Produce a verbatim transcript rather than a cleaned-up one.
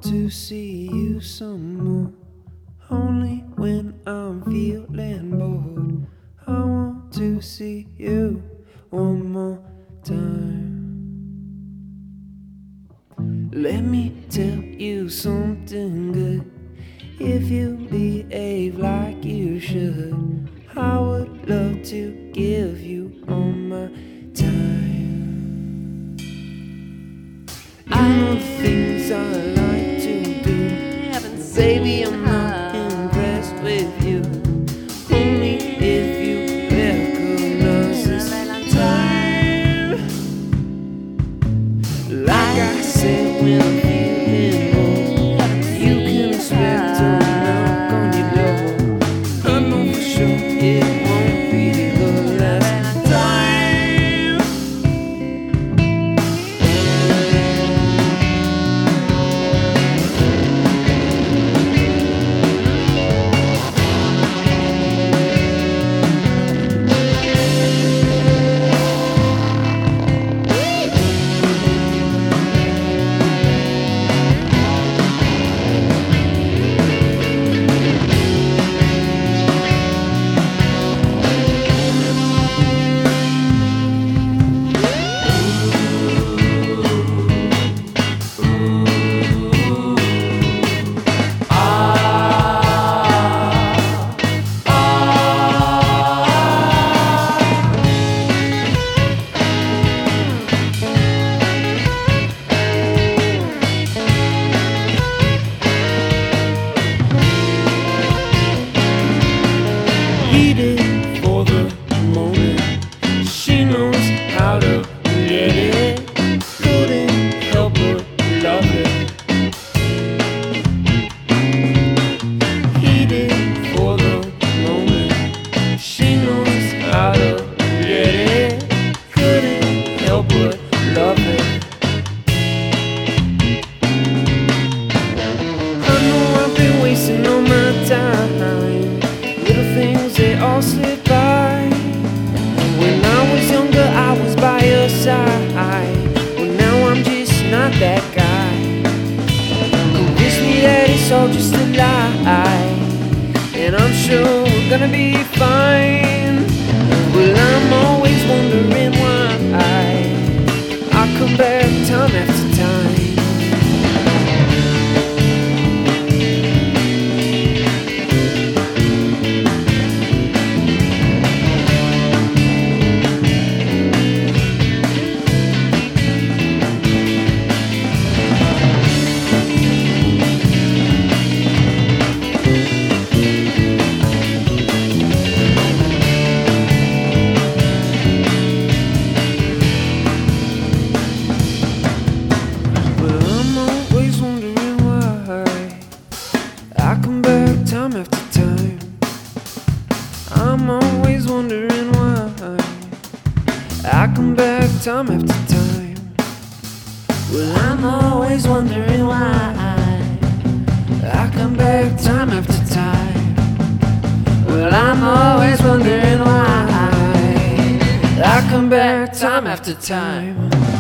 to see you some more, only when I'm feeling bored. I want to see you one more time. Let me tell you something good. If you behave like you should, I would love to give you all my time. I know the things I like to do, baby, I'm not impressed with you. Only if you recognize this time. Like I said, when I'm feeling bored, you can expect to knock on your door. I know for sure it won't be the last time. Heated for the moment, she knows how to get it. Couldn't help but love it. Heated for the moment, she knows how to get it. Couldn't help but love it. I know I've been wasting all my time. Little things, they all slip by. When I was younger, I was by your side. Well, now I'm just not that guy. Convince me that it's all just a lie, and I'm sure we're gonna be fine. Well, I'm always wondering why I come back time after time. Time after time, I'm always wondering why I come back time after time. Well, I'm always wondering why I come back time after time. Well, I'm always wondering why I come back time after time.